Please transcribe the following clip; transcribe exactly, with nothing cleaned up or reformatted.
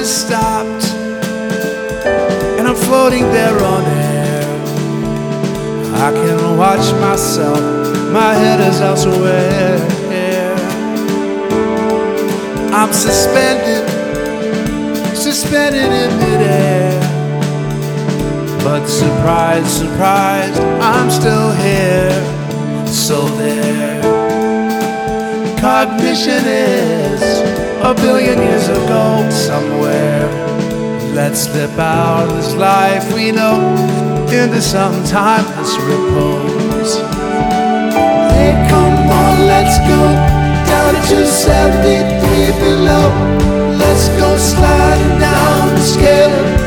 is stopped, and I'm floating there on air. I can watch myself, my head is elsewhere. I'm suspended, suspended in midair. But surprise, surprise, I'm still here. So there, cognition is a billion years ago somewhere. Let's slip out of this life we know into some timeless repose. Hey, come on, let's go down to seventy-three below. Let's go sliding down the scale.